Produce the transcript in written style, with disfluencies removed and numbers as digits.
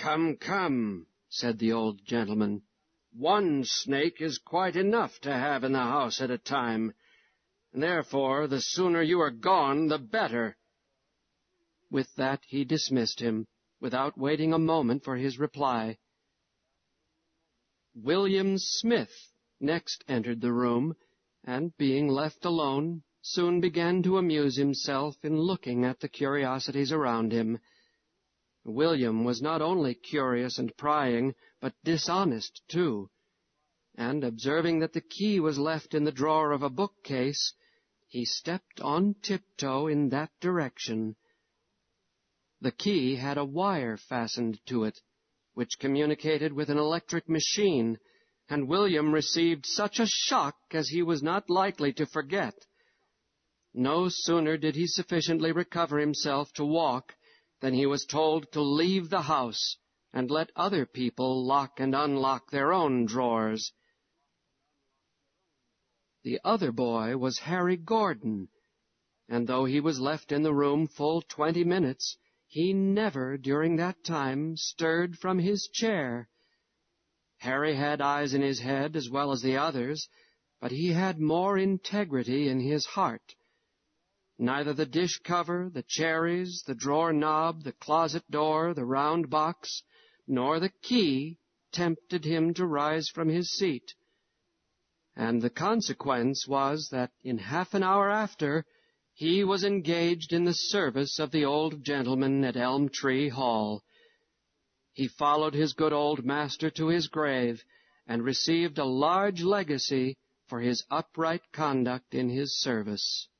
"Come, come," said the old gentleman. "One snake is quite enough to have in the house at a time. Therefore, the sooner you are gone, the better." With that he dismissed him, without waiting a moment for his reply. William Smith next entered the room, and, being left alone, soon began to amuse himself in looking at the curiosities around him. William was not only curious and prying, but dishonest too, and, observing that the key was left in the drawer of a bookcase, he stepped on tiptoe in that direction. The key had a wire fastened to it, which communicated with an electric machine, and William received such a shock as he was not likely to forget. No sooner did he sufficiently recover himself to walk than he was told to leave the house and let other people lock and unlock their own drawers. The other boy was Harry Gordon, and though he was left in the room full 20 minutes, he never during that time stirred from his chair. Harry had eyes in his head as well as the others, but he had more integrity in his heart. Neither the dish cover, the cherries, the drawer knob, the closet door, the round box, nor the key tempted him to rise from his seat. And the consequence was that in half an hour after, he was engaged in the service of the old gentleman at Elm Tree Hall. He followed his good old master to his grave, and received a large legacy for his upright conduct in his service.